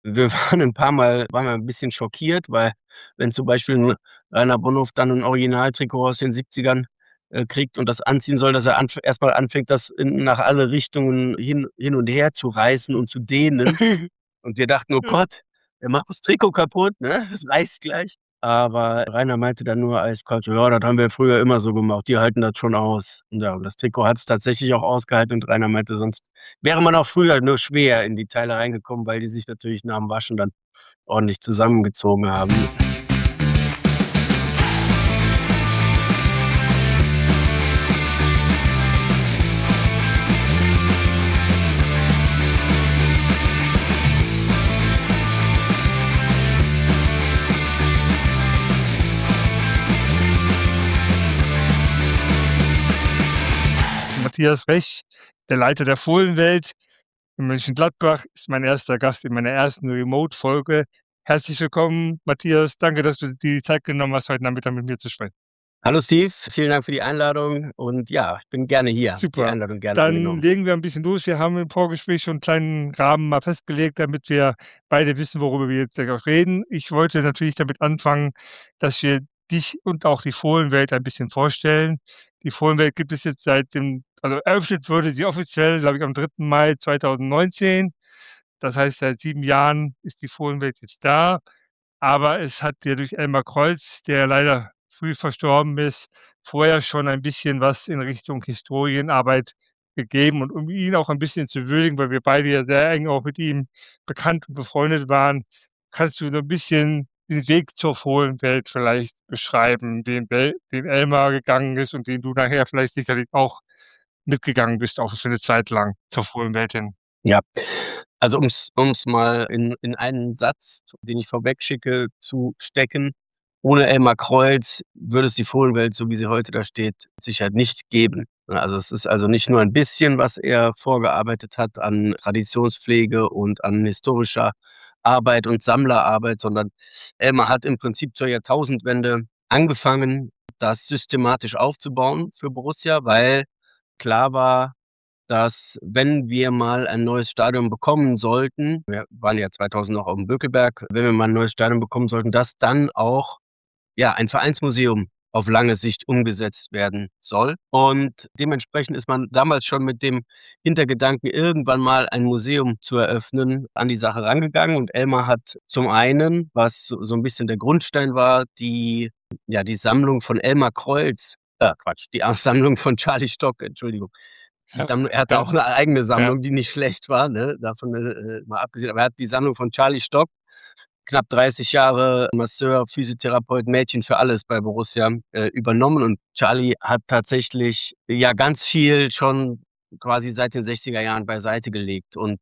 Wir waren ein paar Mal waren wir 'n bisschen schockiert, weil wenn zum Beispiel 'n Rainer Bonhoff dann 'n Originaltrikot aus den 70ern, kriegt und das anziehen soll, dass er erst mal anfängt, das nach alle Richtungen hin und her zu reißen und zu dehnen. Und wir dachten: „Oh Gott, er macht das Trikot kaputt, ne? Das reißt gleich.“ Aber Rainer meinte dann nur eiskalt so: „Ja, das haben wir früher immer so gemacht. Die halten das schon aus.“ Und ja, und das Trikot hat's tatsächlich auch ausgehalten und Rainer meinte, sonst wäre man auch früher nur schwer in die Teile reingekommen, weil die sich natürlich nach'm Waschen dann ordentlich zusammengezogen haben. Matthias Rech, der Leiter der Fohlenwelt in Mönchengladbach, ist mein erster Gast in meiner ersten Remote-Folge. Herzlich willkommen, Matthias. Danke, dass du dir die Zeit genommen hast, heute Nachmittag mit mir zu sprechen. Hallo Steve, vielen Dank für die Einladung und ja, ich bin gerne hier. Die Super. Einladung gerne Dann angenommen. legen wir ein bisschen los. Wir haben im Vorgespräch schon 'n kleinen Rahmen mal festgelegt, damit wir beide wissen, worüber wir jetzt gleich auch reden. Ich wollte natürlich damit anfangen, dass wir dich und auch die Fohlenwelt ein bisschen vorstellen. Die Fohlenwelt gibt es jetzt eröffnet wurde sie offiziell, glaube ich, am 3. Mai 2019. Das heißt, seit 7 Jahren ist die Fohlenwelt jetzt da. Aber es hat ja durch Elmar Kreuz, der leider früh verstorben ist, vorher schon ein bisschen was in Richtung Historienarbeit gegeben. Und um ihn auch ein bisschen zu würdigen, weil wir beide ja sehr eng auch mit ihm bekannt und befreundet waren, kannst du so ein bisschen den Weg zur Fohlenwelt vielleicht beschreiben, den Elmar gegangen ist und den du nachher vielleicht sicherlich auch mitgegangen bist, auch für eine Zeit lang zur Fohlenwelt hin. Ja, also um's mal in einen Satz, den ich vorwegschicke, zu stecken: Ohne Elmar Kreuz würde es die Fohlenwelt, so wie sie heute da steht, mit Sicherheit nicht geben. Ne, also, es ist also nicht nur ein bisschen, was er vorgearbeitet hat an Traditionspflege und an historischer Arbeit und Sammlerarbeit, sondern Elmar hat im Prinzip zur Jahrtausendwende angefangen, das systematisch aufzubauen für Borussia, weil klar war, dass wenn wir mal ein neues Stadion bekommen sollten, wir waren ja 2000 noch aufm Bökelberg, wenn wir mal 'n neues Stadion bekommen sollten, dass dann auch, ja, ein Vereinsmuseum auf lange Sicht umgesetzt werden soll. Und dementsprechend ist man damals schon mit dem Hintergedanken, irgendwann mal ein Museum zu eröffnen, an die Sache rangegangen. Und Elmar hat zum einen, was so 'n bisschen der Grundstein war, die Sammlung von Elmar Kreuz Quatsch, die Sammlung von Charlie Stock, Entschuldigung. Die Ja, Sammlung Er hatte ja, auch 'ne eigene ja. Sammlung, die nicht schlecht war, ne, davon, mal abgesehen. Aber er hat die Sammlung von Charlie Stock, knapp 30 Jahre Masseur, Physiotherapeut, Mädchen für alles bei Borussia, übernommen. Und Charlie hat tatsächlich, ja, ganz viel schon quasi seit den 60er Jahren beiseite gelegt. Und,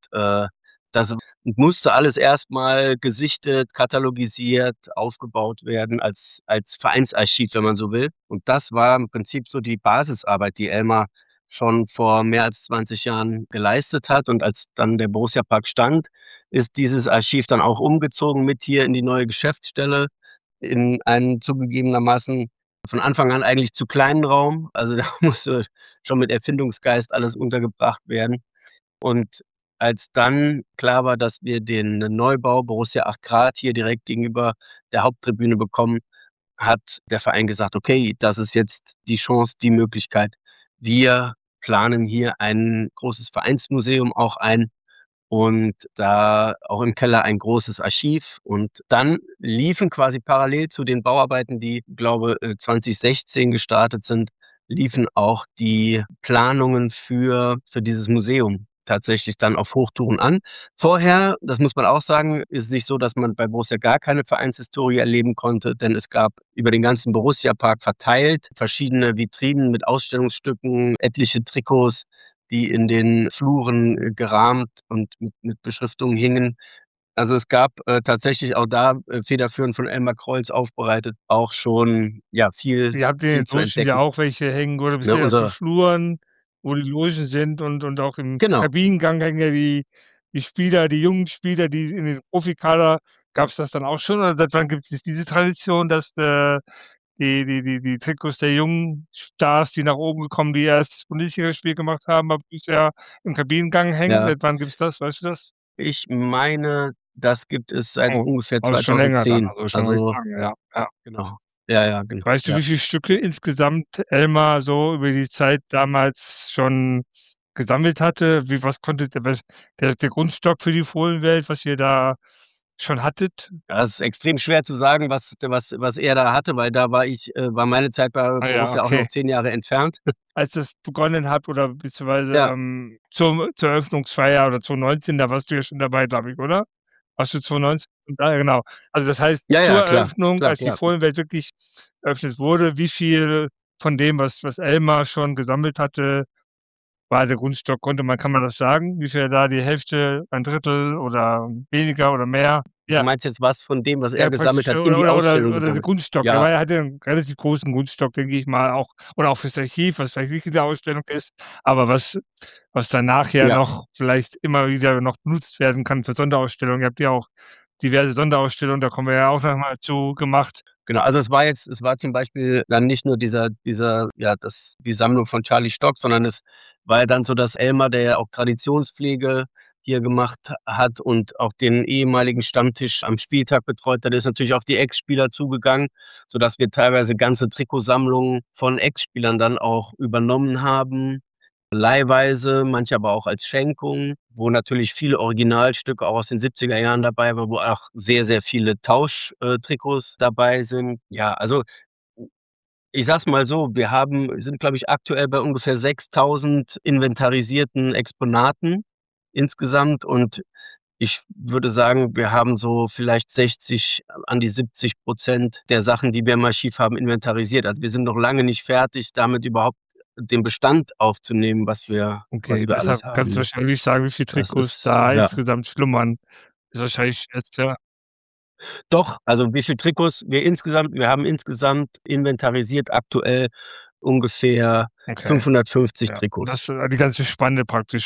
das musste alles erst mal gesichtet, katalogisiert, aufgebaut werden als Vereinsarchiv, wenn man so will. Und das war im Prinzip so die Basisarbeit, die Elmar schon vor mehr als 20 Jahren geleistet hat. Und als dann der Borussia-Park stand, ist dieses Archiv dann auch umgezogen mit hier in die neue Geschäftsstelle, in einen zugegebenermaßen von Anfang an eigentlich zu kleinen Raum. Also, da musste schon mit Erfindungsgeist alles untergebracht werden. Und als dann klar war, dass wir den Neubau Borussia 8 hier direkt gegenüber der Haupttribüne bekommen, hat der Verein gesagt: „Okay, das ist jetzt die Chance, die Möglichkeit. Wir planen hier ein großes Vereinsmuseum auch ein und da auch im Keller ein großes Archiv.“ Und dann liefen quasi parallel zu den Bauarbeiten, die, glaube, 2016 gestartet sind, liefen auch die Planungen für dieses Museum tatsächlich dann auf Hochtouren an. Vorher, das muss man auch sagen, ist es nicht so, dass man bei Borussia gar keine Vereinshistorie erleben konnte, denn es gab über den ganzen Borussia-Park verteilt verschiedene Vitrinen mit Ausstellungsstücken, etliche Trikots, die in den Fluren, gerahmt und mit Beschriftungen hingen. Also, es gab, tatsächlich auch da, federführend von Elmar Kreuz aufbereitet, auch schon, ja, viel Ihr habt in viel den zu Logen ja entdecken, auch welche hängen oder ne? beziehungsweise auf den Fluren, wo die Logen sind und auch im Genau, Kabinengang hängen ja die Spieler, die jungen Spieler, die in den Profikader. Gab's das dann auch schon oder seit wann gibt es diese Tradition, dass, die Trikots der jungen Stars, die nach oben gekommen, die erst das Bundesligaspiel gemacht haben, bei Borussia im Kabinengang hängen? ja. Seit wann gibt's das? Weißt du das? Ich meine, das gibt es seit Oh, ungefähr aber schon länger dann, 2010. also schon recht Also, lange, ja, ja. genau. Ja, ja, genau. Weißt du, Ja. wie viele Stücke insgesamt Elmar so über die Zeit damals schon gesammelt hatte? Wie was konnte der Grundstock für die Fohlenwelt, was ihr da schon hattet? Ja, es ist extrem schwer zu sagen, was er da hatte, weil da war meine Zeit bei Ah ja, Borussia auch noch okay. 10 Jahre entfernt. Als das begonnen hat oder beziehungsweise, Ja, zur Eröffnungsfeier oder 2019, da warst du ja schon dabei, glaube ich, oder? Warst du 2019? Ja, genau. Also, das heißt, ja, zur ja, klar, Eröffnung, klar, als die klar. Fohlenwelt wirklich eröffnet wurde, wie viel von dem, was Elmar schon gesammelt hatte, war der Grundstock? Kann man das sagen? Wie viel da die Hälfte, ein Drittel oder weniger oder mehr? Du Ja. meinst jetzt was von dem, was er Ja, gesammelt praktisch, hat, in die Ausstellung oder der gesammelt? Grundstock. Der Ja, war ja hatte 'n relativ großen Grundstock, denke ich mal auch oder auch fürs Archiv, was vielleicht nicht in der Ausstellung ist, aber was dann nachher ja. noch vielleicht immer wieder noch benutzt werden kann für Sonderausstellungen. Ihr habt ja auch diverse Sonderausstellungen, da kommen wir ja auch noch mal zu, gemacht. Genau, also es war zum Beispiel dann nicht nur die Sammlung von Charlie Stock, sondern es war ja dann so, dass Elmar, der ja auch Traditionspflege hier gemacht hat und auch den ehemaligen Stammtisch am Spieltag betreut hat, ist natürlich auf die Ex-Spieler zugegangen, sodass wir teilweise ganze Trikotsammlungen von Ex-Spielern dann auch übernommen haben. Leihweise, manche aber auch als Schenkung, wo natürlich viele Originalstücke auch aus den 70er Jahren dabei waren, wo auch sehr, sehr viele Trikots dabei sind. Ja, also, ich sage es mal so, sind, glaube ich, aktuell bei ungefähr 6.000 inventarisierten Exponaten insgesamt und ich würde sagen, wir haben so vielleicht 60, an die 70% der Sachen, die wir im Archiv haben, inventarisiert. Also, wir sind noch lange nicht fertig, damit überhaupt den Bestand aufzunehmen, was Okay, wir deshalb alles haben, kannst du ne? wahrscheinlich sagen, wie viele Das Trikots ist da ja. insgesamt schlummern. Ist wahrscheinlich jetzt, ja, Doch, also wie viel Trikots wir haben insgesamt inventarisiert aktuell ungefähr okay, 550 ja. Und Trikots. das die ganze Spanne praktisch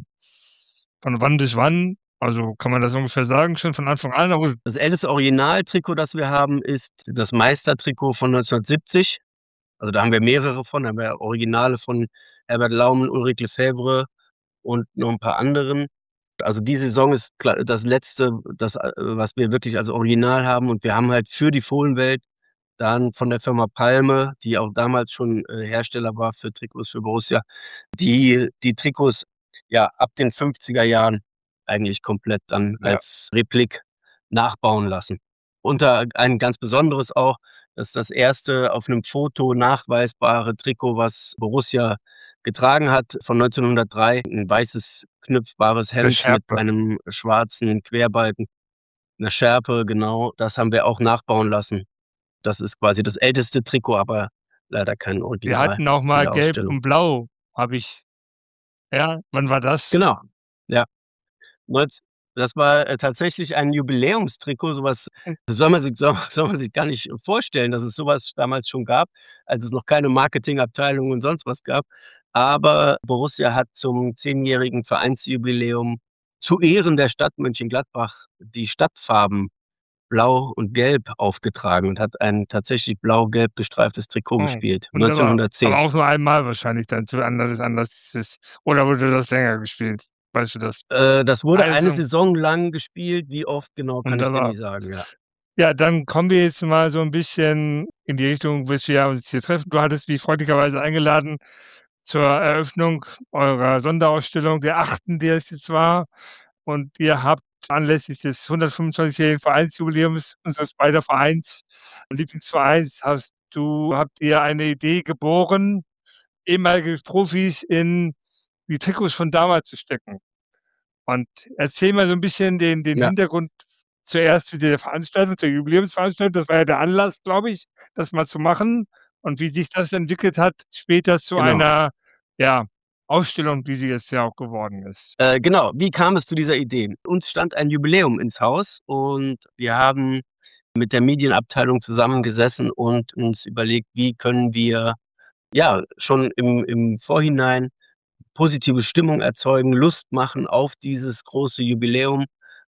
von wann bis wann? Also, kann man das ungefähr sagen, schon von Anfang an? Aber Das älteste Originaltrikot, das wir haben, ist das Meistertrikot von 1970. Also, da haben wir mehrere von, da haben wir Originale von Herbert Laumann, Ulrich Lefebvre und noch 'n paar anderen. Also, die Saison ist das letzte, was wir wirklich als Original haben und wir haben halt für die Fohlenwelt dann von der Firma Palme, die auch damals schon, Hersteller war für Trikots für Borussia, die Trikots, ja, ab den 50er Jahren eigentlich komplett dann ja, als Replik nachbauen lassen. Unter ein ganz besonderes auch, das ist das erste auf 'nem Foto nachweisbare Trikot, was Borussia getragen hat, von 1903, 'n weißes knüpfbares der Hemd mit Schärpe. einem schwarzen Querbalken, 'ner Schärpe, genau. Das haben wir auch nachbauen lassen. Das ist quasi das älteste Trikot, aber leider kein Wir Original hatten auch in mal der Gelb Ausstellung. und Blau, habe ich ja, wann war das? Genau, ja. Neunz Das war, tatsächlich ein Jubiläumstrikot, so was soll man sich gar nicht vorstellen, dass es so was damals schon gab, als es noch keine Marketingabteilung und sonst was gab. Aber Borussia hat zum 10-jährigen Vereinsjubiläum zu Ehren der Stadt Mönchengladbach die Stadtfarben Blau und Gelb aufgetragen und hat ein tatsächlich blau-gelb gestreiftes Trikot Oh, gespielt, wunderbar. Aber 1910. auch nur einmal wahrscheinlich dann zu anders ist oder wurde das länger gespielt? Weißt du das? Das wurde Eine eine Saison, Saison lang gespielt. Wie oft genau, kann ich dir wunderbar. nicht sagen, ja. Ja, dann kommen wir jetzt mal so 'n bisschen in die Richtung, bis wir uns hier treffen. Du hattest mich freundlicherweise eingeladen zur Eröffnung eurer Sonderausstellung, der 8., die es jetzt war. Und ihr habt anlässlich des 125-jährigen Vereinsjubiläums unseres beider Vereins Lieblingsvereins habt ihr eine Idee geboren, ehemalige Profis in die Trikots von damals zu stecken. Und erzähl mal so 'n bisschen den Ja, Hintergrund zuerst zu der Veranstaltung, zur Jubiläumsveranstaltung. Das war ja der Anlass, glaube ich, das mal zu machen und wie sich das entwickelt hat später zu genau. einer, ja, Ausstellung, wie sie jetzt ja auch geworden ist. Genau, wie kam es zu dieser Idee? Uns stand ein Jubiläum ins Haus und wir haben mit der Medienabteilung zusammengesessen und uns überlegt, wie können wir, ja, schon im Vorhinein positive Stimmung erzeugen, Lust machen auf dieses große Jubiläum,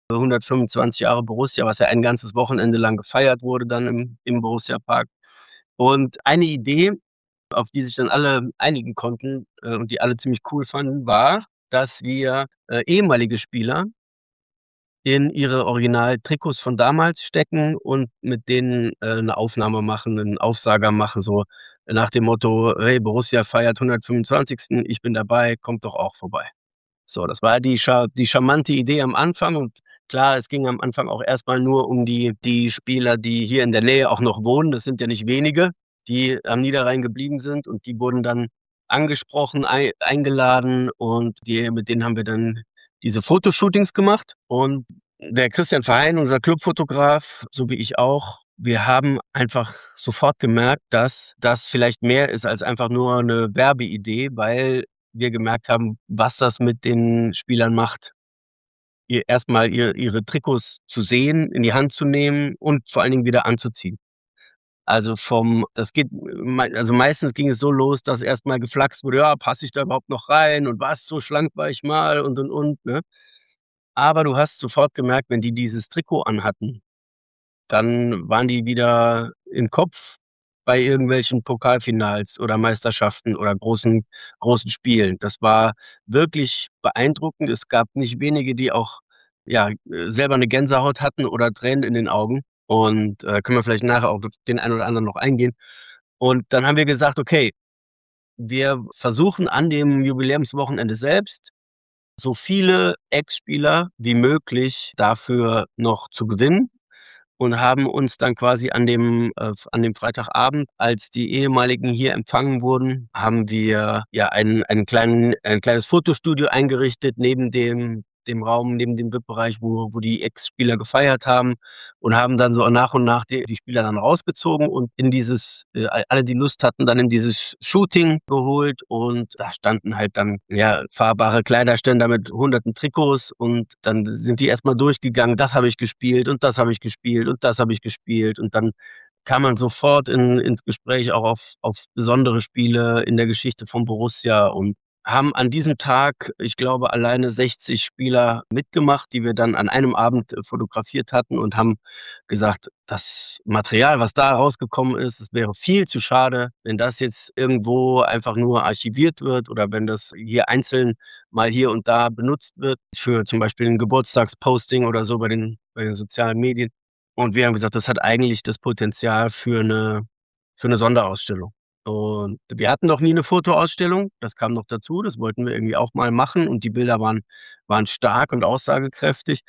125 Jahre Borussia, was ja ein ganzes Wochenende lang gefeiert wurde dann im Borussia-Park. Und eine Idee, auf die sich dann alle einigen konnten, und die alle ziemlich cool fanden, war, dass wir, ehemalige Spieler in ihre Original-Trikots von damals stecken und mit denen 'ne Aufnahme machen, 'nen Aufsager machen, so nach dem Motto: „Hey, Borussia feiert 125. Ich bin dabei, kommt doch auch vorbei." So, das war die charmante Idee am Anfang und klar, es ging am Anfang auch erst mal nur um die Spieler, die hier in der Nähe auch noch wohnen. Das sind ja nicht wenige, die am Niederrhein geblieben sind und die wurden dann angesprochen, eingeladen und mit denen haben wir dann diese Fotoshootings gemacht. Und der Christian Verheyen, unser Clubfotograf, so wie ich auch, wir haben einfach sofort gemerkt, dass das vielleicht mehr ist als einfach nur 'ne Werbeidee, weil wir gemerkt haben, was das mit den Spielern macht. Ihre Trikots zu sehen, in die Hand zu nehmen und vor allen Dingen wieder anzuziehen. Also das geht also meistens ging es so los, dass erst mal geflaxt wurde: „Ja, passe ich da überhaupt noch rein und was, so schlank war ich mal" und, ne? Aber du hast sofort gemerkt, wenn die dieses Trikot anhatten, dann waren die wieder im Kopf bei irgendwelchen Pokalfinals oder Meisterschaften oder großen Spielen. Das war wirklich beeindruckend. Es gab nicht wenige, die auch, ja, selber 'ne Gänsehaut hatten oder Tränen in den Augen und, können wir vielleicht nachher auch auf den einen oder anderen noch eingehen. Und dann haben wir gesagt: „Okay, wir versuchen an dem Jubiläumswochenende selbst so viele Ex-Spieler wie möglich dafür noch zu gewinnen." Und haben uns dann quasi an dem Freitagabend, als die Ehemaligen hier empfangen wurden, haben wir ja ein kleines Fotostudio eingerichtet neben dem Raum, neben dem VIP-Bereich, wo die Ex-Spieler gefeiert haben und haben dann so nach und nach die Spieler dann rausgezogen und in dieses alle, die Lust hatten, dann in dieses Shooting geholt und da standen halt dann, ja, fahrbare Kleiderständer mit hunderten Trikots und dann sind die erst mal durchgegangen: „Das habe ich gespielt und das habe ich gespielt und das habe ich gespielt." Und dann kam man sofort ins Gespräch auch auf besondere Spiele in der Geschichte von Borussia und haben an diesem Tag, ich glaube, alleine 60 Spieler mitgemacht, die wir dann an einem Abend fotografiert hatten und haben gesagt, das Material, was da rausgekommen ist, es wäre viel zu schade, wenn das jetzt irgendwo einfach nur archiviert wird oder wenn das hier einzeln mal hier und da benutzt wird für zum Beispiel 'n Geburtstagsposting oder so bei den sozialen Medien. Und wir haben gesagt, das hat eigentlich das Potenzial für 'ne Sonderausstellung. Und wir hatten noch nie 'ne Fotoausstellung, das kam noch dazu, das wollten wir irgendwie auch mal machen und die Bilder waren stark und aussagekräftig.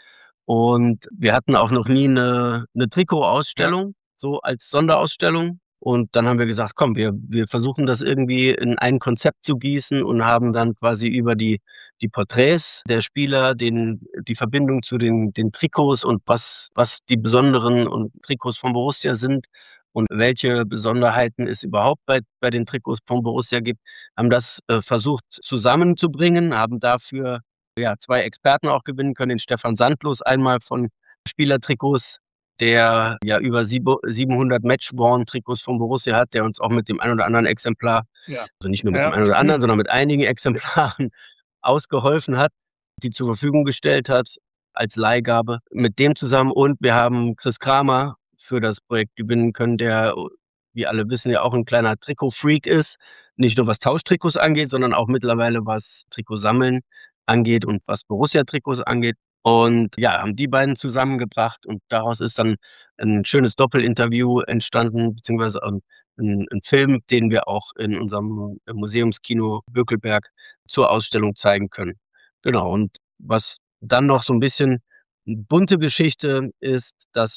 Und wir hatten auch noch nie 'ne Ja. Trikotausstellung, so als Sonderausstellung. Und dann haben wir gesagt: „Komm, wir versuchen das irgendwie in ein Konzept zu gießen" und haben dann quasi über die Porträts der Spieler, die Verbindung zu den Trikots und was die besonderen und Trikots von Borussia sind und welche Besonderheiten es überhaupt bei den Trikots von Borussia gibt, haben das, versucht zusammenzubringen, haben dafür, ja, 2 Experten auch gewinnen können, den Stefan Sandlos einmal von Spielertrikots, der ja über 700 Matchworn-Trikots von Borussia hat, der uns auch mit dem ein oder anderen Exemplar, Ja. also nicht nur mit dem Ja. einen oder anderen, sondern mit einigen Exemplaren ausgeholfen hat, die zur Verfügung gestellt hat als Leihgabe. Mit dem zusammen und wir haben Chris Kramer für das Projekt gewinnen können, der, wie alle wissen, ja auch 'n kleiner Trikotfreak ist. Nicht nur was Tauschtrikots angeht, sondern auch mittlerweile was Trikotsammeln angeht und was Borussia-Trikots angeht. Und ja, haben die beiden zusammengebracht und daraus ist dann 'n schönes Doppelinterview entstanden, beziehungsweise, 'n Film, den wir auch in unserem Museumskino Bökelberg zur Ausstellung zeigen können. Genau, und was dann noch so 'n bisschen bunte Geschichte ist, dass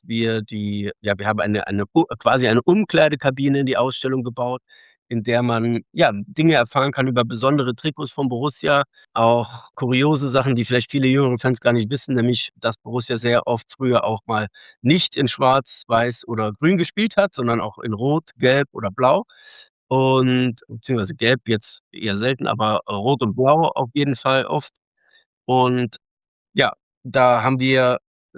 wir haben quasi eine Umkleidekabine in die Ausstellung gebaut, in der man, ja, Dinge erfahren kann über besondere Trikots von Borussia, auch kuriose Sachen, die vielleicht viele jüngere Fans gar nicht wissen, nämlich, dass Borussia sehr oft früher auch mal nicht in Schwarz, Weiß oder Grün gespielt hat, sondern auch in Rot, Gelb oder Blau und beziehungsweise Gelb jetzt eher selten, aber Rot und Blau auf jeden Fall oft. Und ja, da haben wir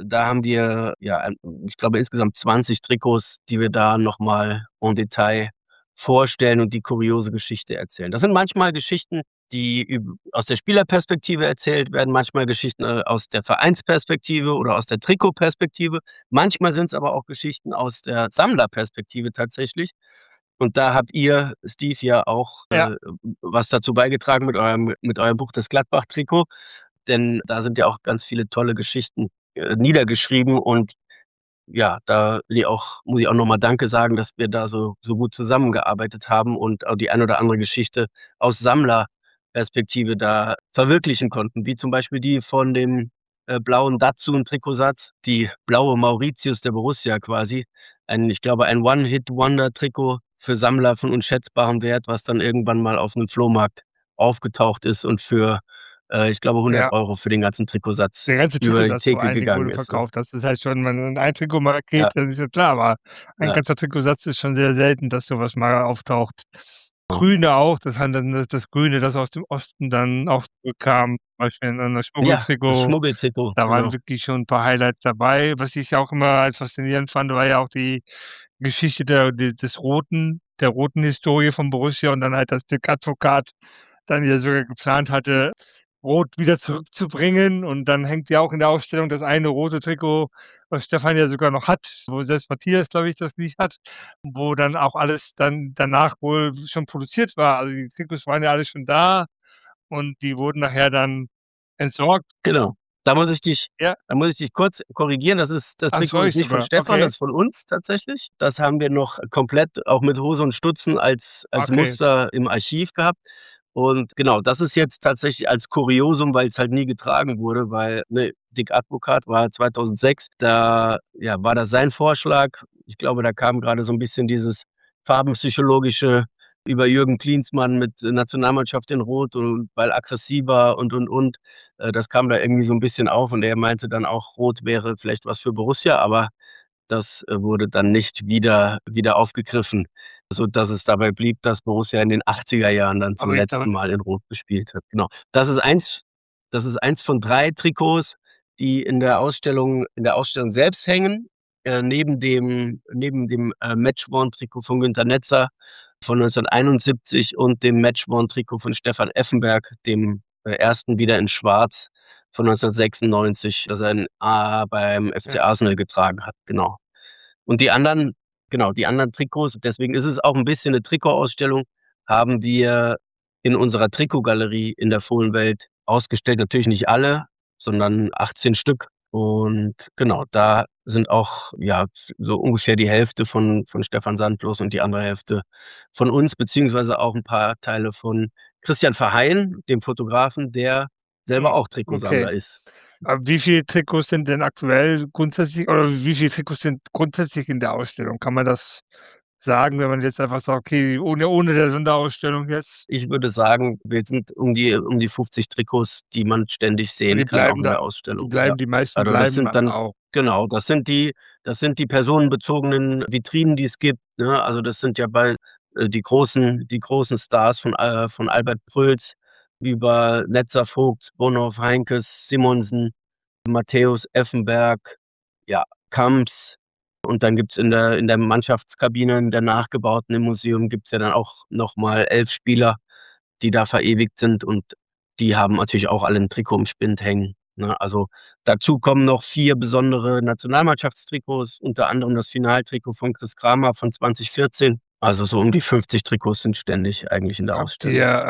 ja, ich glaube, insgesamt 20 Trikots, die wir da noch mal en Detail vorstellen und die kuriose Geschichte erzählen. Das sind manchmal Geschichten, die aus der Spielerperspektive erzählt werden, manchmal Geschichten, aus der Vereinsperspektive oder aus der Trikotperspektive. Manchmal sind's aber auch Geschichten aus der Sammlerperspektive tatsächlich. Und da habt ihr, Steve, ja auch, Ja. was dazu beigetragen mit eurem Buch „Das Gladbach-Trikot", denn da sind ja auch ganz viele tolle Geschichten niedergeschrieben und ja, da will ich auch muss ich auch noch mal Danke sagen, dass wir da so gut zusammengearbeitet haben und auch die ein oder andere Geschichte aus Sammlerperspektive da verwirklichen konnten, wie zum Beispiel die von dem, blauen Datsun-Trikotsatz, die blaue Mauritius der Borussia quasi. Ich glaube, ein One-Hit-Wonder-Trikot für Sammler von unschätzbarem Wert, was dann irgendwann mal auf 'nem Flohmarkt aufgetaucht ist und für, ich glaube, 100 Ja. € für den ganzen Trikotsatz Der ganze über die Trikotsatz vor Theke allen Dingen gegangen wurde ist, ne? verkauft. Das ist halt schon, wenn ein Trikot mal Ja, weggeht, dann ist ja klar, aber ein ja, ganzer Trikotsatz ist schon sehr selten, dass so was mal auftaucht. genau. Grüne auch, das haben dann das Grüne, das aus dem Osten dann auch zurückkam, zum Beispiel in 'nem Ja, das Schmuggeltrikot. Schmuggeltrikot, Da waren genau. wirklich schon 'n paar Highlights dabei. Was ich auch immer als faszinierend fand, war ja auch die Geschichte der roten Historie von Borussia und dann halt, dass Dick Advokat dann ja sogar geplant hatte, Rot wieder zurückzubringen und dann hängt ja auch in der Ausstellung das eine rote Trikot, was Stefan ja sogar noch hat, wo selbst Matthias, glaube ich, das nicht hat, wo dann auch alles dann danach wohl schon produziert war. Also, die Trikots waren ja alle schon da und die wurden nachher dann entsorgt. Genau. Da muss ich dich Ja, da muss ich dich kurz korrigieren. Das ach, das Trikot war ist ich nicht von sogar. Stefan, Okay, das ist von uns tatsächlich. Das haben wir noch komplett auch mit Hose und Stutzen als okay. Muster im Archiv gehabt. Und genau, das ist jetzt tatsächlich als Kuriosum, weil's halt nie getragen wurde, weil, ne, Dick Advokat war 2006, da, ja, war das sein Vorschlag. Ich glaube, da kam grade so 'n bisschen dieses farbenpsychologische über Jürgen Klinsmann mit Nationalmannschaft in Rot und weil aggressiver und. Das kam da irgendwie so 'n bisschen auf und er meinte dann auch, Rot wäre vielleicht was für Borussia, aber das, wurde dann nicht wieder aufgegriffen, sodass es dabei blieb, dass Borussia in den 80er Jahren dann zum Aber ich glaube, letzten Mal in Rot gespielt hat. Genau. Das ist eins von 3 Trikots, die in der Ausstellung selbst hängen, neben dem, Matchworn-Trikot von Günter Netzer von 1971 und dem Matchworn-Trikot von Stefan Effenberg, dem, ersten wieder in Schwarz von 1996, das er beim FC ja, Arsenal getragen hat, genau. Und die anderen Trikots, deswegen ist es auch 'n bisschen 'ne Trikotausstellung, haben wir in unserer Trikotgalerie in der Fohlenwelt ausgestellt. Natürlich nicht alle, sondern 18 Stück. Und genau, da sind auch, ja, so ungefähr die Hälfte von Stefan Sandlos und die andere Hälfte von uns, beziehungsweise auch 'n paar Teile von Christian Verheyen, dem Fotografen, der selber mhm, auch okay. Trikotsammler ist. Wie viele Trikots sind denn aktuell grundsätzlich oder wie viele Trikots sind grundsätzlich in der Ausstellung? Kann man das sagen, wenn man jetzt einfach sagt: „Okay, ohne der Sonderausstellung jetzt?“ Ich würde sagen, wir sind um die 50 Trikots, die man ständig Und sehen kann, auch in der die Ausstellung, ja. bleiben die meisten Also, das bleiben sind dann auch. genau, das sind die personenbezogenen Vitrinen, die es gibt, ne? Also, das sind ja die großen Stars von Albert Prölz über Netzer, Vogt, Bonhoff, Heinkes, Simonsen, Matthäus Effenberg, ja, Kamps und dann gibt's in der Mannschaftskabine, in der nachgebauten im Museum gibt's ja dann auch noch mal 11 Spieler, die da verewigt sind und die haben natürlich auch alle 'n Trikot im Spind hängen, ne? Also, dazu kommen noch 4 besondere Nationalmannschaftstrikots, unter anderem das Finaltrikot von Chris Kramer von 2014. Also, so um die 50 Trikots sind ständig eigentlich in der Habt Ausstellung. ihr,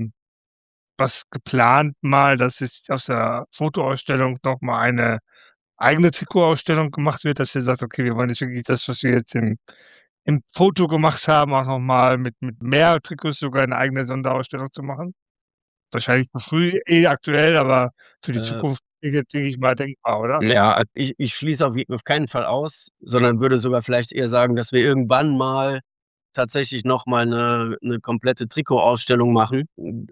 was geplant mal, dass jetzt aus der Fotoausstellung noch mal eine eigene Trikotausstellung gemacht wird, dass ihr sagt: „Okay, wir wollen jetzt wirklich das, was wir jetzt im Foto gemacht haben, auch noch mal mit mehr Trikots sogar 'ne eigene Sonderausstellung zu machen?“ Wahrscheinlich zu früh, aktuell, aber für die Äh Zukunft denke ich mal denkbar, oder? Ja, ich schließe auf keinen Fall aus, sondern würde sogar vielleicht eher sagen, dass wir irgendwann mal tatsächlich noch mal 'ne komplette Trikotausstellung machen.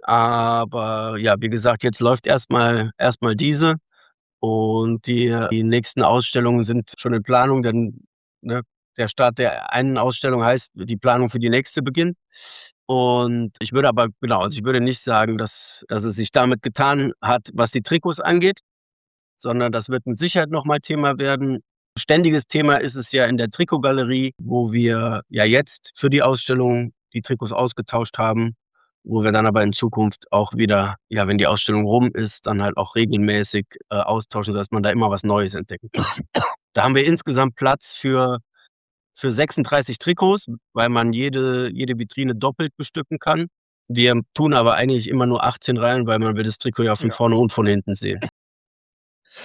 Aber ja, wie gesagt, jetzt läuft erst mal diese und die nächsten Ausstellungen sind schon in Planung, denn, ne, der Start der einen Ausstellung heißt, die Planung für die nächste beginnt. Und ich würde aber genau, also ich würde nicht sagen, dass es sich damit getan hat, was die Trikots angeht, sondern das wird mit Sicherheit noch mal Thema werden. Ständiges Thema ist es ja in der Trikotgalerie, wo wir ja jetzt für die Ausstellung die Trikots ausgetauscht haben, wo wir dann aber in Zukunft auch wieder, ja, wenn die Ausstellung rum ist, dann halt auch regelmäßig, austauschen, sodass man da immer was Neues entdecken kann. Da haben wir insgesamt Platz für 36 Trikots, weil man jede Vitrine doppelt bestücken kann. Wir tun aber eigentlich immer nur 18 rein, weil man will das Trikot ja von Ja. vorne und von hinten sehen.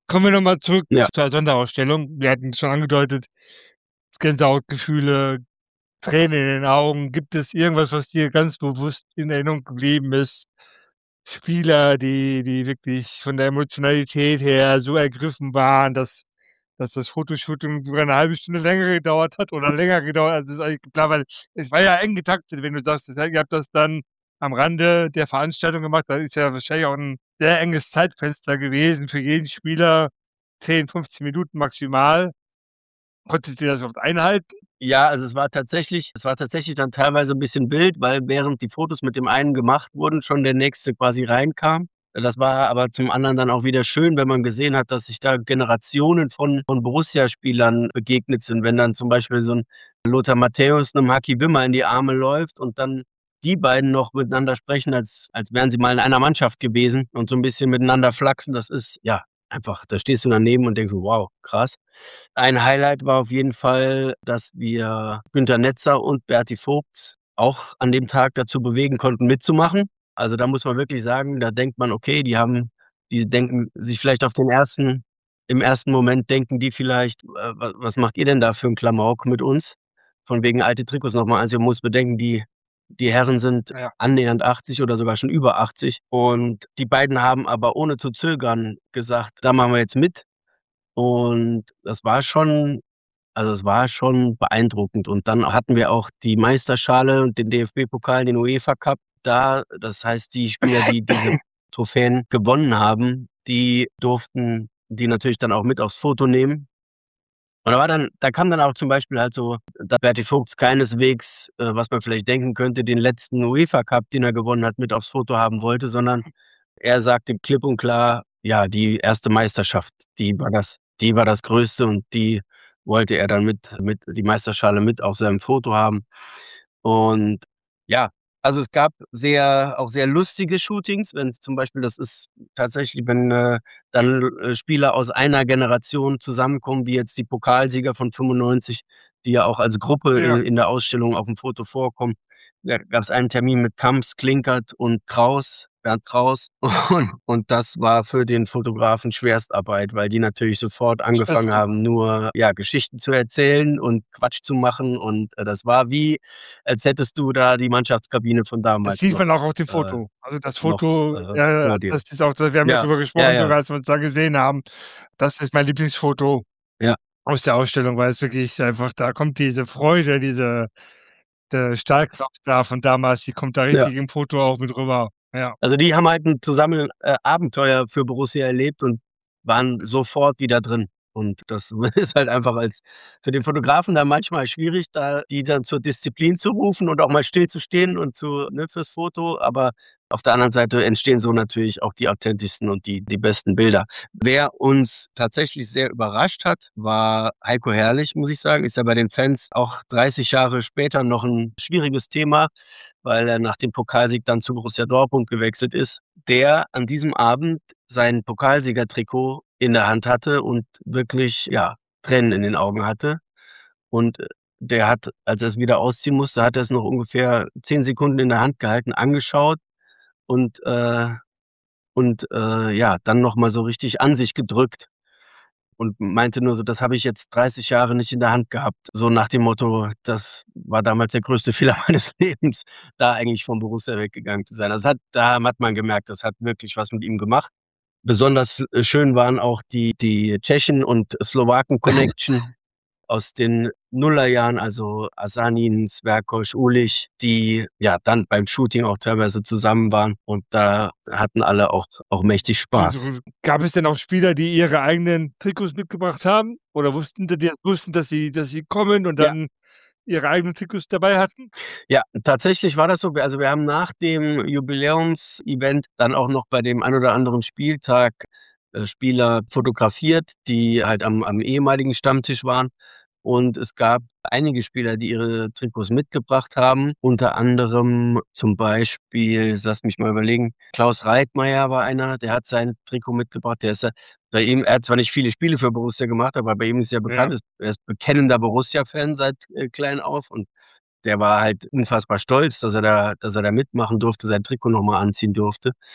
Kommen wir noch mal zurück Ja. zur Sonderausstellung. Wir hatten es schon angedeutet, Gänsehautgefühle, Tränen in den Augen. Gibt es irgendwas, was dir ganz bewusst in Erinnerung geblieben ist? Spieler, die wirklich von der Emotionalität her so ergriffen waren, dass das Fotoshooting sogar 'ne halbe Stunde länger gedauert hat oder länger gedauert als es eigentlich geplant war. Es war ja eng getaktet, wenn du sagst, das heißt, ihr habt das dann am Rande der Veranstaltung gemacht. Da ist ja wahrscheinlich auch 'n sehr enges Zeitfenster gewesen für jeden Spieler, 10, 15 Minuten maximal. Konntet ihr das überhaupt einhalten? Ja, also es war tatsächlich dann teilweise 'n bisschen wild, weil während die Fotos mit dem einen gemacht wurden, schon der nächste quasi reinkam. Das war aber zum anderen dann auch wieder schön, wenn man gesehen hat, dass sich da Generationen von Borussia-Spielern begegnet sind. Wenn dann zum Beispiel so 'n Lothar Matthäus 'nem Haki Wimmer in die Arme läuft und dann die beiden noch miteinander sprechen, als wären sie mal in einer Mannschaft gewesen und so 'n bisschen miteinander flachsen. Das ist, ja, einfach, da stehst du daneben und denkst so: „Wow, krass.“ Ein Highlight war auf jeden Fall, dass wir Günter Netzer und Berti Vogts auch an dem Tag dazu bewegen konnten, mitzumachen. Also, da muss man wirklich sagen, da denkt man: „Okay, die denken sich vielleicht im ersten Moment denken die vielleicht: „Wa was macht ihr denn da für 'n Klamauk mit uns?“ Von wegen alte Trikots noch mal anziehen. Man muss bedenken, die Herren sind Ja. annähernd 80 oder sogar schon über 80 und die beiden haben aber ohne zu zögern gesagt: „Da machen wir jetzt mit.“ Und es war schon beeindruckend. Und dann hatten wir auch die Meisterschale und den DFB-Pokal, den UEFA-Cup da. Das heißt, die Spieler, die diese Trophäen gewonnen haben, die durften die natürlich dann auch mit aufs Foto nehmen. Und da kam dann auch zum Beispiel halt so, dass Berti Vogts keineswegs, was man vielleicht denken könnte, den letzten UEFA-Cup, den er gewonnen hat, mit aufs Foto haben wollte, sondern er sagte klipp und klar: „Ja, die erste Meisterschaft, die war das Größte und die wollte er dann mit die Meisterschale mit auf seinem Foto haben.“ Und ja, also, es gab auch sehr lustige Shootings, wenn zum Beispiel das ist tatsächlich, wenn, dann, Spieler aus einer Generation zusammenkommen, wie jetzt die Pokalsieger von 95, die ja auch als Gruppe Ja. in der Ausstellung auf'm Foto vorkommen. Da gab's einen Termin mit Kamps, Klinkert und Kraus, Bernd Kraus. Und das war für den Fotografen Schwerstarbeit, weil die natürlich sofort angefangen Stressig. haben, nur, ja, Geschichten zu erzählen und Quatsch zu machen. Und, das war wie, als hättest du da die Mannschaftskabine von Das damals sieht noch man auch auf dem äh, Foto. Also, das noch, Foto, ja, vor dir. das ist auch wir haben ja Ja, drüber ja, gesprochen ja, sogar, als wir uns da gesehen haben. Das ist mein Lieblingsfoto ja, aus der Ausstellung, weil es wirklich einfach da kommt diese Freude, diese Stahlkraft da von damals, die kommt da ja. richtig im Foto auch mit rüber. Ja. Also, die haben halt 'n zusammen Abenteuer für Borussia erlebt und waren sofort wieder drin. Und das ist halt einfach als für den Fotografen dann manchmal schwierig, da die dann zur Disziplin zu rufen und auch mal stillzustehen und fürs Foto. Aber auf der anderen Seite entstehen so natürlich auch die authentischsten und die besten Bilder. Wer uns tatsächlich sehr überrascht hat, war Heiko Herrlich, muss ich sagen. Ist ja bei den Fans auch 30 Jahre später noch 'n schwieriges Thema, weil er nach dem Pokalsieg dann zu Borussia Dortmund gewechselt ist, der an diesem Abend sein Pokalsiegertrikot in der Hand hatte und wirklich, ja, Tränen in den Augen hatte. Und, der hat, als er's wieder ausziehen musste, hat er's noch ungefähr 10 Sekunden in der Hand gehalten, angeschaut und, ja, dann noch mal so richtig an sich gedrückt und meinte nur so: „Das habe ich jetzt 30 Jahre nicht in der Hand gehabt.“ So nach dem Motto: „Das war damals der größte Fehler meines Lebens, da eigentlich von Borussia weggegangen zu sein.“ Da hat man gemerkt, das hat wirklich was mit ihm gemacht. Besonders, schön waren auch die Tschechen und Slowaken-Connection aus den Nullerjahren, also Asanin, Sverkoš, Ulich, die, ja, dann beim Shooting auch teilweise zusammen waren und da hatten alle auch mächtig Spaß. Gab es denn auch Spieler, die ihre eigenen Trikots mitgebracht haben oder wussten, dass sie kommen und Ja. dann ihre eigenen Trikots dabei hatten? Ja, tatsächlich war das so. Also, wir haben nach dem Jubiläumsevent dann auch noch bei dem ein oder anderen Spieltag, Spieler fotografiert, die halt am ehemaligen Stammtisch waren. Und es gab einige Spieler, die ihre Trikots mitgebracht haben, unter anderem zum Beispiel, lass mich mal überlegen, Klaus Reitmeier war einer, der hat sein Trikot mitgebracht. Der ist ja bei ihm er hat zwar nicht viele Spiele für Borussia gemacht, aber bei ihm ist ja Ja. bekannt, er ist bekennender Borussia-Fan seit, klein auf und der war halt unfassbar stolz, dass er da mitmachen durfte, sein Trikot noch mal anziehen durfte.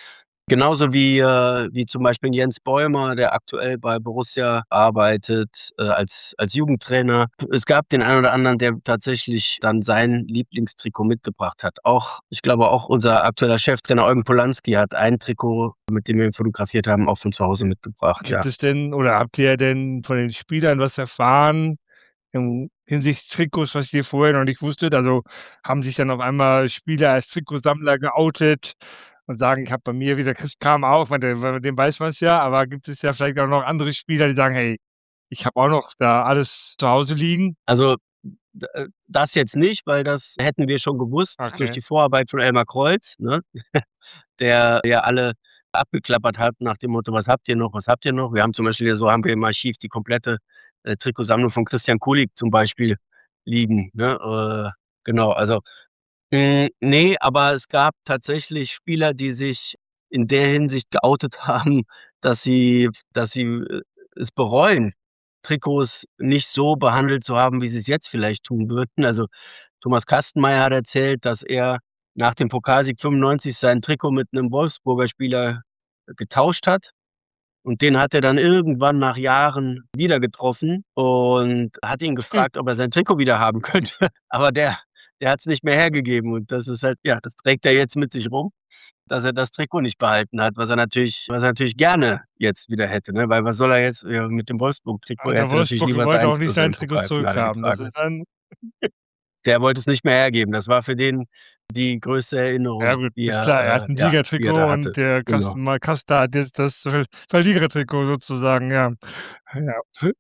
Genauso wie zum Beispiel Jens Bäumer, der aktuell bei Borussia arbeitet, als Jugendtrainer. Es gab den einen oder anderen, der tatsächlich dann sein Lieblingstrikot mitgebracht hat. Ich glaube auch unser aktueller Cheftrainer Eugen Polanski hat ein Trikot, mit dem wir ihn fotografiert haben, auch von zu Hause mitgebracht, ja. Gibt es denn oder habt ihr denn von den Spielern was erfahren hinsichtlich Trikots, was ihr vorher noch nicht wusstet? Also, haben sich dann auf einmal Spieler als Trikotsammler geoutet und sagen: „Ich habe bei mir wieder Chris kam auf“, bei dem weiß man's ja, aber gibt es ja vielleicht auch noch andere Spieler, die sagen: „Hey, ich habe auch noch da alles zu Hause liegen?“ Also, das jetzt nicht, weil das hätten wir schon gewusst durch Okay. die Vorarbeit von Elmar Kreuz, ne? Der ja alle abgeklappert hat nach dem Motto: „Was habt ihr noch? Was habt ihr noch?“ Wir haben zum Beispiel haben wir im Archiv die komplette, Trikotsammlung von Christian Kulik zum Beispiel liegen, ne? Genau, also, ne, aber es gab tatsächlich Spieler, die sich in der Hinsicht geoutet haben, dass sie es bereuen, Trikots nicht so behandelt zu haben, wie sie's jetzt vielleicht tun würden. Also, Thomas Kastenmeier hat erzählt, dass er nach dem Pokalsieg 95 sein Trikot mit 'nem Wolfsburger Spieler getauscht hat und den hat er dann irgendwann nach Jahren wieder getroffen und hat ihn gefragt, ob er sein Trikot wieder haben könnte. Aber der hat's nicht mehr hergegeben und das ist halt ja, das trägt er jetzt mit sich rum, dass er das Trikot nicht behalten hat, was er natürlich gerne jetzt wieder hätte, ne? Weil was soll er jetzt, mit dem Wolfsburg-Trikot? Aber Er der hätte natürlich Wolfsburg lieber wollte auch seins nicht zu sein seinem Trikot Pokalfinale zurückhaben. Das getragen. ist dann Der wollte es nicht mehr hergeben. Das war für den die größte ja Erinnerung, gut, die ist klar, er hat er, 'n die er da Siegertrikot und hatte. der Genau. Kasta hat jetzt das Verlierertrikot sozusagen, ja. Ja.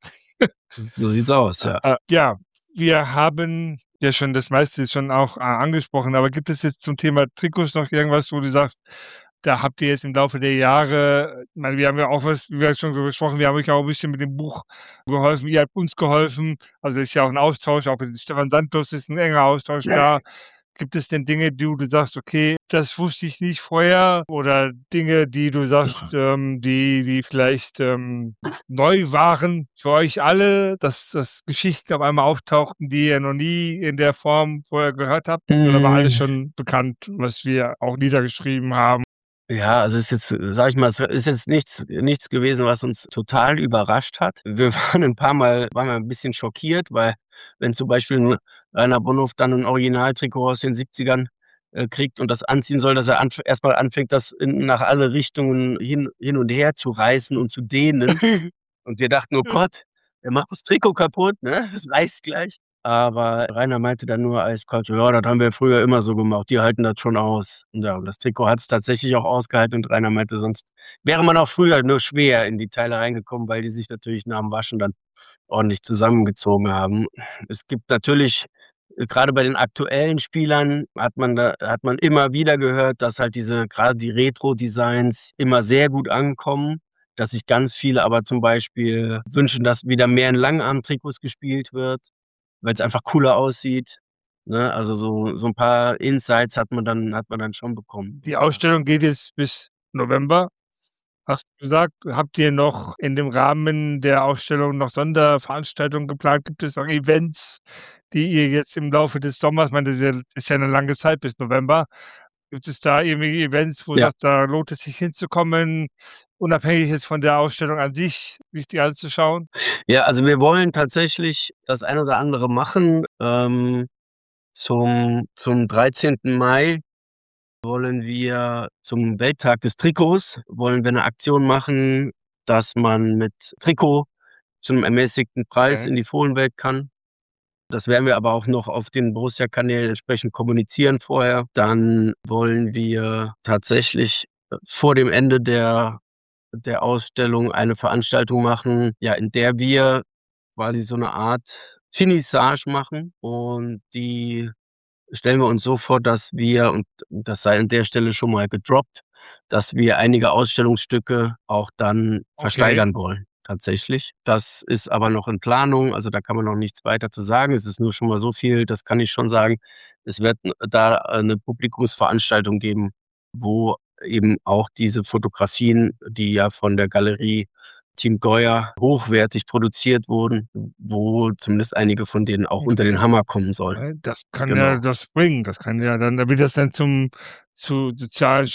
So sieht's aus, ja. Ja, wir haben ja schon das meiste schon auch, angesprochen, aber gibt es jetzt zum Thema Trikots noch irgendwas, wo du sagst, da habt ihr jetzt im Laufe der Jahre ich meine, wir haben ja auch was wie wir schon drüber gesprochen, wir haben euch auch 'n bisschen mit dem Buch geholfen, ihr habt uns geholfen. Also, ist ja auch 'n Austausch, auch mit Stefan Santos ist 'n enger Austausch da. Gibt es denn Dinge, die du sagst: „Okay, das wusste ich nicht vorher“ oder Dinge, die du sagst, die vielleicht, neu waren für euch alle, dass Geschichten auf einmal auftauchten, die ihr noch nie in der Form vorher gehört habt? Oder war alles Hm, schon bekannt, was wir auch niedergeschrieben haben? ja, also ist jetzt, sage ich mal, es ist jetzt nichts gewesen, was uns total überrascht hat. Wir waren wir 'n bisschen schockiert, weil wenn zum Beispiel 'n Rainer Bonhoff dann 'n Originaltrikot aus den 70ern, kriegt und das anziehen soll, dass er erst mal anfängt, das nach alle Richtungen hin und her zu reißen und zu dehnen. Und wir dachten: „Oh Gott, er macht das Trikot kaputt, ne? Das reißt gleich.“ Aber Rainer meinte dann nur eiskalt so: „Ja, das haben wir früher immer so gemacht. Die halten das schon aus.“ Und ja, und das Trikot hat's tatsächlich auch ausgehalten und Rainer meinte, sonst wäre man auch früher nur schwer in die Teile reingekommen, weil die sich natürlich nach dem Waschen dann ordentlich zusammengezogen haben. Es gibt natürlich grade bei den aktuellen Spielern hat man immer wieder gehört, dass halt grade die Retro-Designs immer sehr gut ankommen, dass sich ganz viele aber zum Beispiel wünschen, dass wieder mehr in Langarm-Trikots gespielt wird, weil's einfach cooler aussieht, ne? Also, so 'n paar Insights hat man dann schon bekommen, Die ja. Ausstellung geht jetzt bis November, hast du gesagt. Habt ihr noch in dem Rahmen der Ausstellung noch Sonderveranstaltungen geplant? Gibt es noch Events, die ihr jetzt im Laufe des Sommers ich meine, das ist ja 'ne lange Zeit bis November. Gibt es da irgendwelche Events, wo du Ja. sagst, da lohnt es sich hinzukommen, unabhängig jetzt von der Ausstellung an sich die anzuschauen? Ja, also, wir wollen tatsächlich das ein oder andere machen. Zum 13. Mai wollen wir zum Welttag des Trikots wollen wir 'ne Aktion machen, dass man mit Trikot zu 'nem ermäßigten Preis Okay. in die Fohlenwelt kann. Das werden wir aber auch noch auf den Borussia-Kanälen entsprechend kommunizieren vorher. Dann wollen wir tatsächlich, vor dem Ende der Ausstellung eine Veranstaltung machen, ja, in der wir quasi so 'ne Art Finissage machen und die stellen wir uns so vor, dass wir und das sei an der Stelle schon mal gedroppt, dass wir einige Ausstellungsstücke auch dann Okay. versteigern wollen, tatsächlich. Das ist aber noch in Planung, also, da kann man noch nichts weiter zu sagen. Es ist nur schon mal so viel, das kann ich schon sagen. Es wird da 'ne Publikumsveranstaltung geben, wo eben auch diese Fotografien, die ja von der Galerie Team Goya hochwertig produziert wurden, wo zumindest einige von denen auch unter den Hammer kommen sollen. Das kann ja Genau. das bringen. Das kann ja dann wird das dann zu sozialen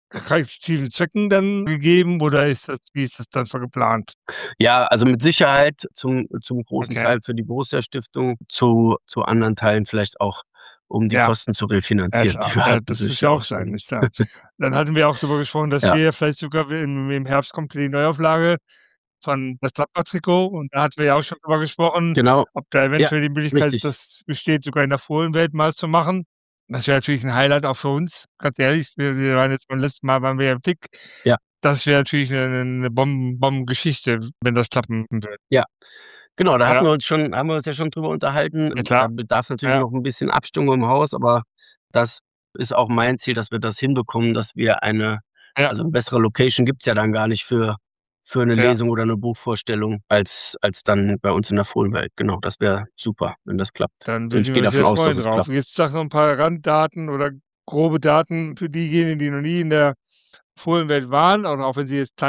karitativen Zwecken dann gegeben oder wie ist das dann geplant? Ja, also mit Sicherheit zum großen Okay, Teil für die Borussia-Stiftung, zu anderen Teilen vielleicht auch, um die ja. Kosten zu Ja refinanzieren. Die klar, wir ja, hatten das muss sich ja ja auch auch sein, schon. ist ja. Dann hatten wir auch darüber gesprochen, dass Ja, wir ja vielleicht sogar im Herbst kommt die Neuauflage von das Gladbach-Trikot und da hatten wir ja auch schon drüber gesprochen, genau. ob da Ja, eventuell die Möglichkeit richtig. das besteht, sogar in der Fohlenwelt mal zu machen. Das wäre natürlich 'n Highlight auch für uns, ganz ehrlich. Wir waren jetzt beim letzten Mal waren wir ja im FIC. Ja, Das wäre natürlich 'ne Bombengeschichte, wenn das klappen würde. ja. Genau, da Ja, haben wir uns ja schon drüber unterhalten. ja Da klar. bedarf's natürlich Ja, noch 'n bisschen Abstimmung im Haus, aber das ist auch mein Ziel, dass wir das hinbekommen, dass wir ja, also 'ne bessere Location gibt's ja dann gar nicht für 'ne ja. Lesung oder 'ne Buchvorstellung als dann bei uns in der Fohlenwelt. Genau, das wäre super, wenn das klappt. Dann Und würden ich wir gehe uns davon sehr aus, dass freuen es drauf. klappt. Jetzt sag noch 'n paar Randdaten oder grobe Daten für diejenigen, die noch nie in der Fohlenwelt waren oder auch wenn sie jetzt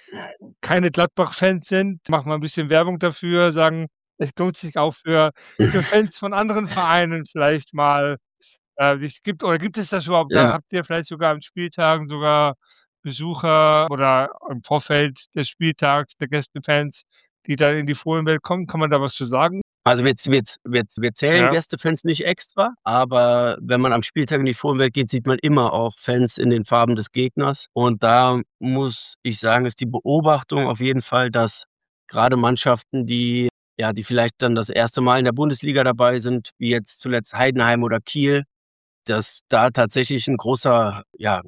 keine Gladbach-Fans sind, mach mal 'n bisschen Werbung dafür, sagen, es lohnt sich auch für Fans von anderen Vereinen vielleicht mal, sich gibt oder gibt es das überhaupt? Da Ja. habt ihr vielleicht sogar an Spieltagen sogar Besucher oder im Vorfeld des Spieltags der Gästefans, die dann in die Fohlenwelt kommen? Kann man da was zu sagen? Also, wir zählen Ja, Gästefans nicht extra, aber wenn man am Spieltag in die Fohlenwelt geht, sieht man immer auch Fans in den Farben des Gegners. Und da muss ich sagen, ist die Beobachtung auf jeden Fall, dass grade Mannschaften, die vielleicht dann das erste Mal in der Bundesliga dabei sind, wie jetzt zuletzt Heidenheim oder Kiel, dass da tatsächlich 'n großer,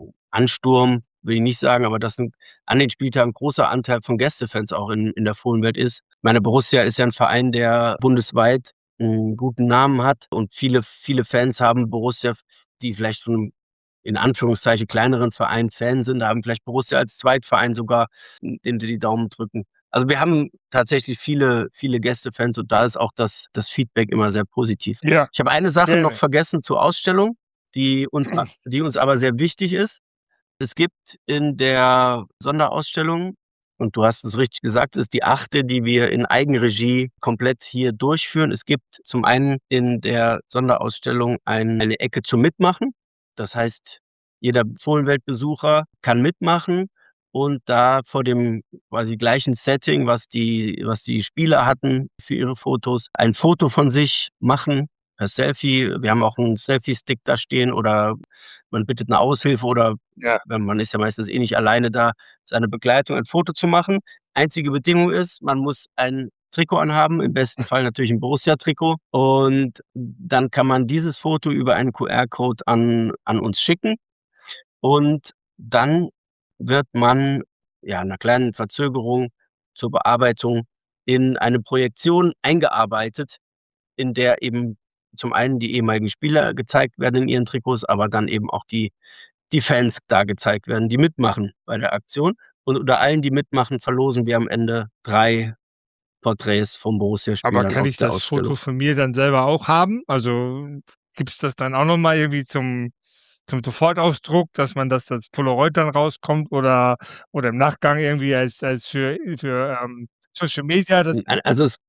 Ansturm will ich nicht sagen, aber dass an den Spieltagen 'n großer Anteil von Gästefans auch in der Fohlenwelt ist. Meine, Borussia ist ja 'n Verein, der bundesweit 'n guten Namen hat und viele Fans haben Borussia, die vielleicht von 'nem, in Anführungszeichen, kleineren Verein Fan sind, haben vielleicht Borussia als Zweitverein sogar, dem sie die Daumen drücken. Also, wir haben tatsächlich viele Gästefans und da ist auch das Feedback immer sehr positiv. ja, Ich habe eine Sache noch gerne. vergessen zur Ausstellung, die uns aber sehr wichtig ist. Es gibt in der Sonderausstellung, und du hast es richtig gesagt, ist die achte, die wir in Eigenregie komplett hier durchführen. Es gibt zum einen in der Sonderausstellung eine Ecke zum Mitmachen. Das heißt, jeder Fohlenwelt-Besucher kann mitmachen und da vor dem quasi gleichen Setting, was die Spieler hatten für ihre Fotos, ein Foto von sich machen per Selfie. Wir haben auch 'n Selfie-Stick da stehen oder man bittet 'ne Aushilfe oder Ja. man ist ja meistens eh nicht alleine da, seine Begleitung ein Foto zu machen. Einzige Bedingung ist, man muss ein Trikot anhaben, im besten Fall natürlich 'n Borussia-Trikot und dann kann man dieses Foto über einen QR-Code an uns schicken und dann wird man, ja, 'ner kleinen Verzögerung zur Bearbeitung in eine Projektion eingearbeitet, in der eben zum einen die ehemaligen Spieler gezeigt werden in ihren Trikots, aber dann eben auch die Fans da gezeigt werden, die mitmachen bei der Aktion. Und unter allen, die mitmachen, verlosen wir am Ende 3 Porträts von Aber Borussia-Spielern kann aus ich der das Foto Ausstellung. von mir dann selber auch haben? Also, gibt's das dann auch noch mal irgendwie zum Sofortausdruck, dass das Polaroid dann rauskommt oder im Nachgang irgendwie als für Social Media das Also, es ist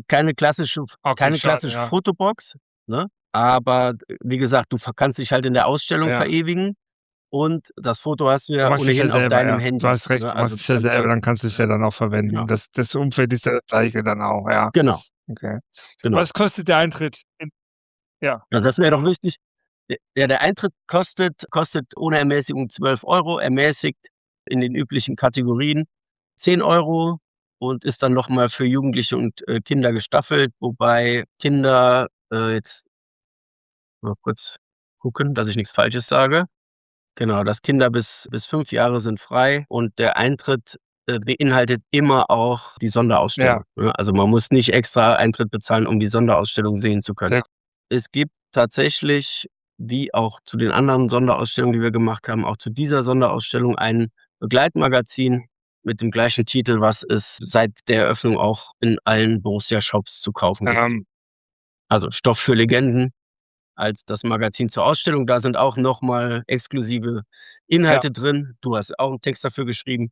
okay, keine schade, klassische ja. Fotobox, ne? Aber wie gesagt, kannst dich halt in der Ausstellung Ja. verewigen und das Foto hast du Du ja machst es ja ohnehin auf selber, deinem ja. Du Handy, hast recht, ne? du machst Also, es du ja kannst selber, ja, dann kannst du es ja dann auch genau, verwenden. Das Umfeld ist ja das Gleiche dann auch, ja. genau, Okay. genau. Was kostet der Eintritt? Ja, Also, das wäre doch wichtig. Ja, der Eintritt kostet ohne Ermäßigung 12 €, ermäßigt in den üblichen Kategorien 10 € und ist dann noch mal für Jugendliche und, Kinder gestaffelt, wobei Kinder, jetzt mal kurz gucken, dass ich nix Falsches sage. Genau, dass Kinder bis 5 Jahre sind frei und der Eintritt, beinhaltet immer auch die ja, Sonderausstellung, ne? Also, man muss nicht extra Eintritt bezahlen, um die Sonderausstellung sehen zu können. sehr Es gibt tatsächlich, wie auch zu den anderen Sonderausstellungen, die wir gemacht haben, auch zu dieser Sonderausstellung ein Begleitmagazin mit dem gleichen Titel, was es seit der Eröffnung auch in allen Borussia-Shops zu kaufen gibt. ähm, Also, Stoff für Legenden als das Magazin zur Ausstellung. Da sind auch noch mal exklusive ja, Inhalte drin. Du hast auch 'n Text dafür geschrieben.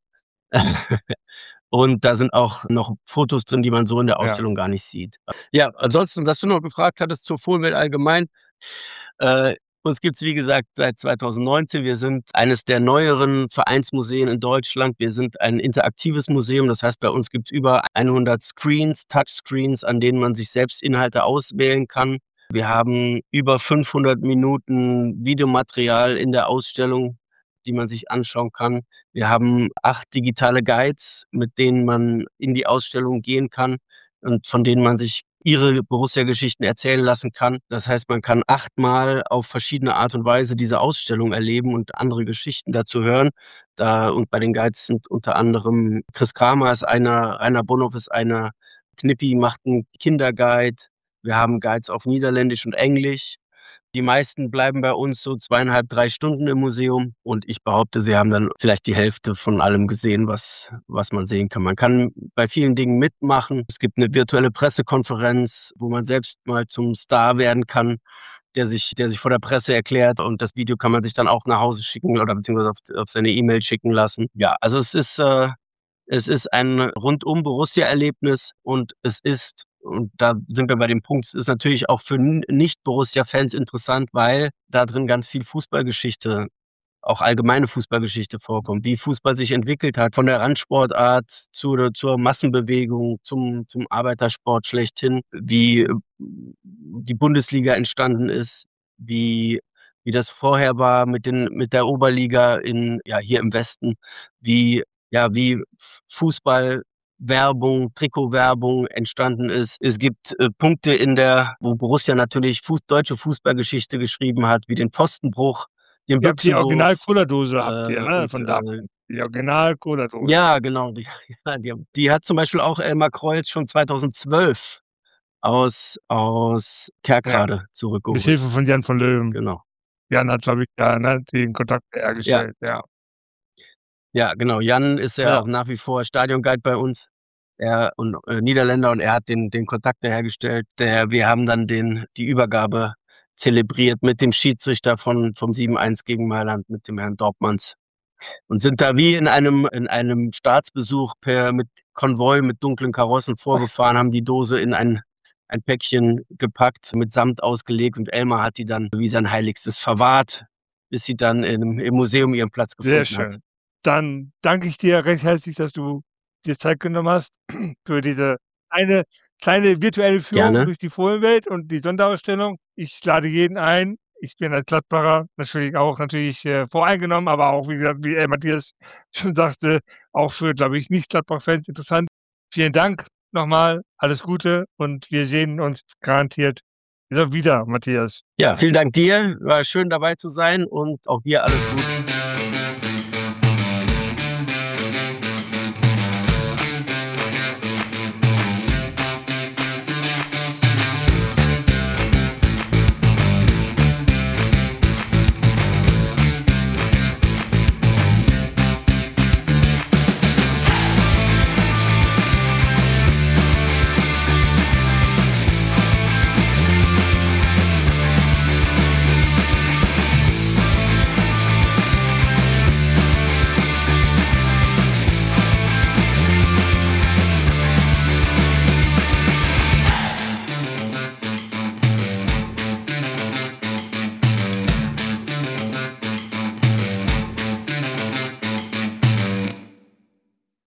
Und da sind auch noch Fotos drin, die man so in der ja. Ausstellung gar nicht sieht. Ja, ansonsten, was du noch gefragt hattest zur Fohlenwelt allgemein, äh, Uns gibt's, wie gesagt, seit 2019. Wir sind eines der neueren Vereinsmuseen in Deutschland. Wir sind ein interaktives Museum. Das heißt, bei uns gibt's über 100 Screens, Touchscreens, an denen man sich selbst Inhalte auswählen kann. Wir haben über 500 Minuten Videomaterial in der Ausstellung, die man sich anschauen kann. Wir haben 8 digitale Guides, mit denen man in die Ausstellung gehen kann und von denen man sich ihre Borussia-Geschichten erzählen lassen kann. Das heißt, man kann 8-mal auf verschiedene Art und Weise diese Ausstellung erleben und andere Geschichten dazu hören. Und bei den Guides sind unter anderem Chris Kramer ist einer, Rainer Bonhoff ist einer, Knippi macht 'n Kinderguide. Wir haben Guides auf Niederländisch und Englisch. Die meisten bleiben bei uns so 2,5, 3 Stunden im Museum und ich behaupte, sie haben dann vielleicht die Hälfte von allem gesehen, was man sehen kann. Man kann bei vielen Dingen mitmachen. Es gibt 'ne virtuelle Pressekonferenz, wo man selbst mal zum Star werden kann, der sich vor der Presse erklärt, und das Video kann man sich dann auch nach Hause schicken oder beziehungsweise auf seine E-Mail schicken lassen. Ja, also es ist ein rundum Borussia-Erlebnis und und da sind wir bei dem Punkt, es ist natürlich auch für Nicht-Borussia-Fans interessant, weil da drin ganz viel Fußballgeschichte, auch allgemeine Fußballgeschichte vorkommt, wie Fußball sich entwickelt hat, von der Randsportart zur Massenbewegung, zum Arbeitersport schlechthin, wie die Bundesliga entstanden ist, wie das vorher war mit der Oberliga hier im Westen, wie Fußballwerbung, Trikotwerbung entstanden ist. Es gibt Punkte wo Borussia natürlich deutsche Fußballgeschichte geschrieben hat, wie den Pfostenbruch, den Ihr habt die Büchsenwurf, Original-Cola-Dose habt ihr, ne, und von damals. Die Original-Cola-Dose. ja, genau, die hat zum Beispiel auch Elmar Kreuz schon 2012 aus Ja, Kerkrade mit zurückgeholt. Hilfe von Jan von Löwen. Genau. Jan hat, glaube ich, den Kontakt Ja. hergestellt, ja. Ja, genau. Jan ist ja Ja. auch nach wie vor Stadionguide bei uns. Niederländer, und er hat den Kontakt hergestellt. Wir haben dann die Übergabe zelebriert mit dem Schiedsrichter vom 7:1 gegen Mailand, mit dem Herrn Dorpmans. Und sind da wie in einem Staatsbesuch mit Konvoi mit dunklen Karossen vorgefahren, haben die Dose in ein Päckchen gepackt, mit Samt ausgelegt, und Elmar hat die dann wie sein Heiligstes verwahrt, bis sie dann im Museum ihren Platz Sehr gefunden hat. schön. Dann danke ich dir recht herzlich, dass du dir Zeit genommen hast für diese eine kleine virtuelle Führung Gerne. durch die Fohlenwelt und die Sonderausstellung. Ich lade jeden ein. Ich bin als Gladbacher natürlich voreingenommen, aber auch, wie gesagt, wie Matthias schon sagte, auch für, glaube ich, Nicht-Gladbach-Fans interessant. Vielen Dank nochmal, alles Gute und wir sehen uns garantiert wieder, Matthias. Ja, vielen Dank dir. War schön dabei zu sein und auch dir alles Gute.